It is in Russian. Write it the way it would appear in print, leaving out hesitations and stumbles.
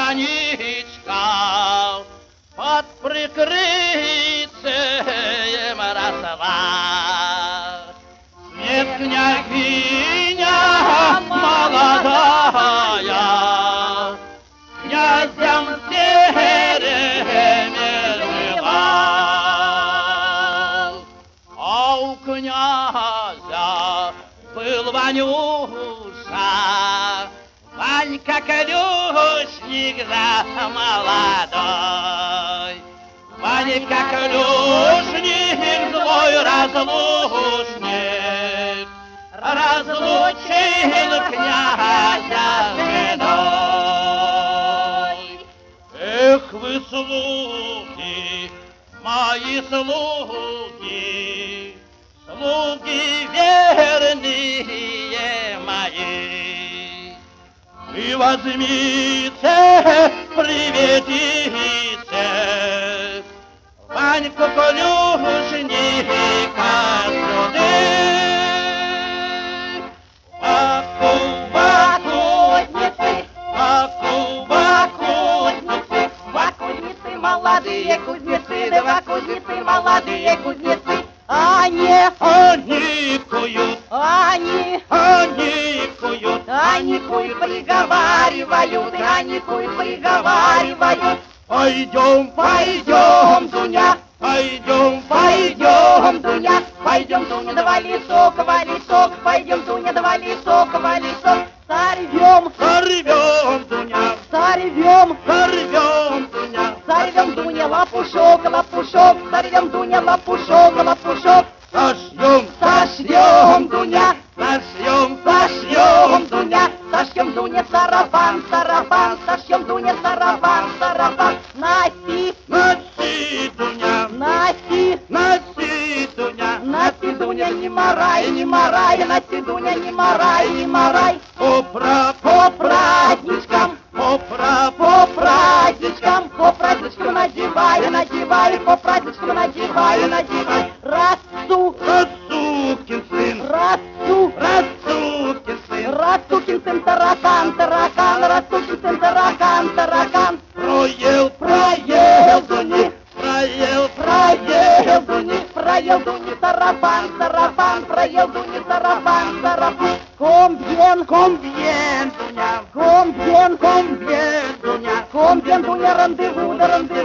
Ванечка под прикрытием росла. Нет, княгиня молодая, князем в тереме жила. А у князя был Ванюша, Ванька ключник за молодой. Ванька ключник, злой разлучник, разлучил князя с женой. Эх вы, слуги, мои слуги, слуги верные мои, вы возьмите, приведите Ваньку ключника сюда. Кузнецы, молодые кузнецы, два кузнецы, молодые кузнецы. Они куют, они куют, они куют, приговаривают, они куют, приговаривают. Пойдем, пойдем, Дуня, пойдем, пойдем, Дуня, пойдем, Дуня, давай лесок, пойдем, Дуня, давай лесок, сорвем, сорвем, Дуня, сорвем, сорвем, Дуня, сорвем, Дуня, лопушок, лопушок, сорвем, Дуня, лопушок, лопушок, сошьем, сошьем, Дуня, сошьем, сошьем, Дуня, сошьем, Дуня, сарафан, сарафан, сошьем, Дуня, сарафан, сарафан, носи, носи, Дуня, носи, носи, Дуня, носи, Дуня, не морай, не морай, носи, Дуня, не морай, не морай, по праздничкам, по праздничкам надевай, надевай, по праздничкам надевай, надевай, Расцукин сын, Расцукин сын, таракан, таракан, Расцукин сын, таракан, таракан, проел, Дуни, проел, Дуни, сарафан, сарафан, проел, Дуни, сарафан, сарафан, комбьен, Дуня, комбьен, Дуня, рандеву,